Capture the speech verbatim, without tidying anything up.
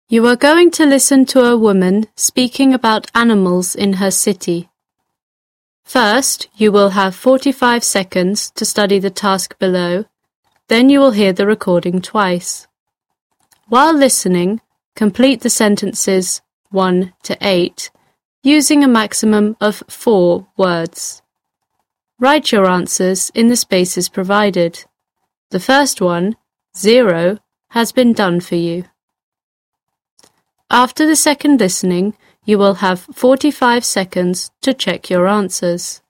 You are going to listen to a woman speaking about animals in her city. First, you will have forty-five seconds to study the task below, then you will hear the recording twice. While listening, complete the sentences one to eight using a maximum of four words. Write your answers in the spaces provided. The first one, zero, has been done for you. After the second listening, you will have forty-five seconds to check your answers.